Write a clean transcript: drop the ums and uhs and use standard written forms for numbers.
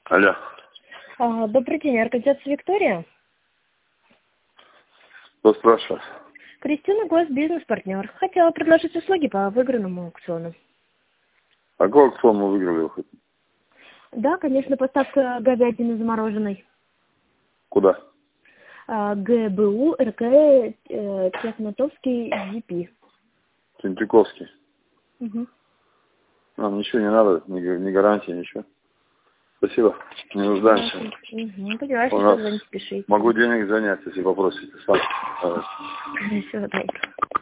Алло. Добрый день, организация «Виктория». Кто спрашивает? Кристина Гость, бизнес-партнер. Хотела предложить услуги по выигранному аукциону. А какой аукцион мы выиграли? Да, конечно, поставка говядины замороженной. Куда? ГБУ, РК, Технотовский, ЕП. Тентюковский. Угу. Нам ничего не надо, ни гарантии, ничего. Спасибо, не нуждаемся. Угу. Понимаешь, У что нас звонить спешите. могу денег занять, если попросите сам. Всего доброго.